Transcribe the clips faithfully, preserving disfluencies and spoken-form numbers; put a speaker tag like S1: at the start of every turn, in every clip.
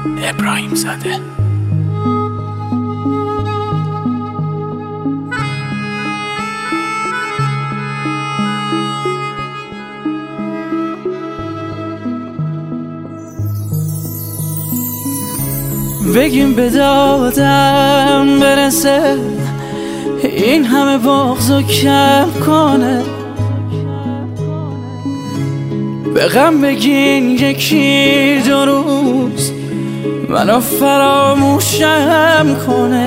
S1: ابراهیم زاده.
S2: بگیم به دادم برسه، این همه بغضو کم کنه. به غم بگین یکی دو روز منو فراموشم کنه.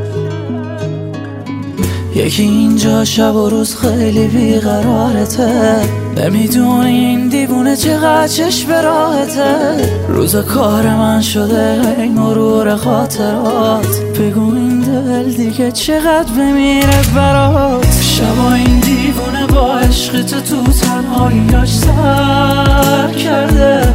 S2: یکی اینجا شب و روز خیلی بیقرارته، نمیدونی این دیوونه چقدر چشم راحته. روز کار من شده این مرور خاطرات، بگو این دل دیگه چقدر بمیره برات. شبا این دیوونه با عشق تو تو تنهاییاش سر کرده،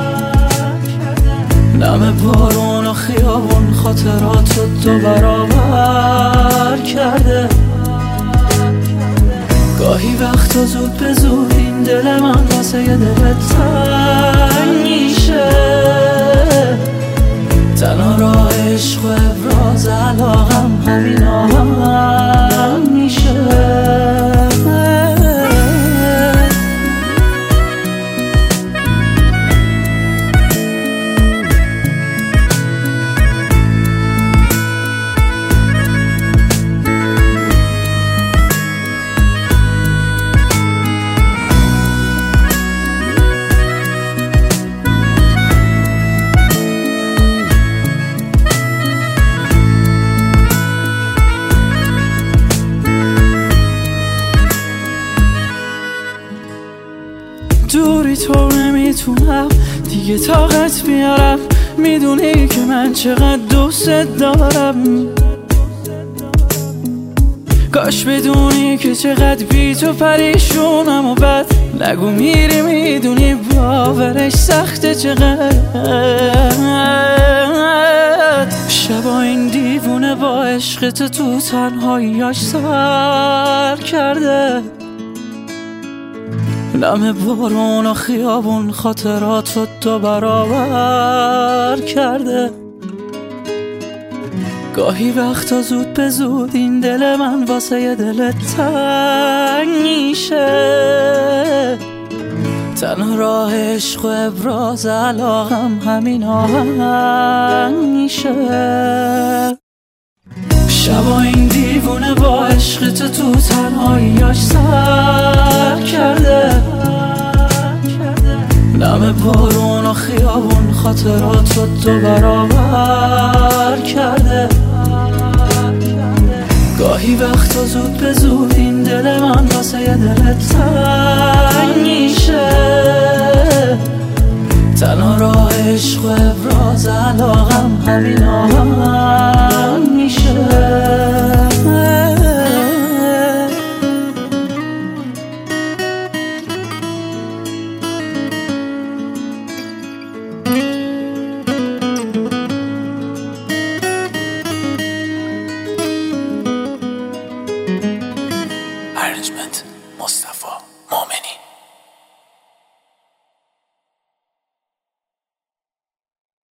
S2: نم بارون و خیابون خاطرات رو دو برابر کرده. گاهی وقتا زود به زود این دل من واسه یه دلت تنگ میشه. تنها راه عشق و ابراز علاقم همین آهنگ میشه. دوری تو نمیتونم دیگه طاقت بیارم، میدونی که من چقدر دوست دارم. کاش بدونی که چقدر بی تو پریشونم و بد نگو میری، میدونی باورش سخته چقدر. شبا این دیوونه با عشق تو تو تنهاییاش سر کرده، نم بارون و خیابون خاطرات رو دو برابر کرده. گاهی وقتا زود به زود این دل من واسه یه دلت تنگ میشه. تنها راه عشق و ابراز علاقم همین آهنگ میشه. شبا این دیوونه با عشق تو تو تنهاییاش سر کرده، نم بارون و خیابون خاطرات رو دو برابر کرده. گاهی وقتا زود به زود این دل من واسه یه دلت تنگ میشه. تنها راه عشق و ابراز علاقم همین آهنگ میشه.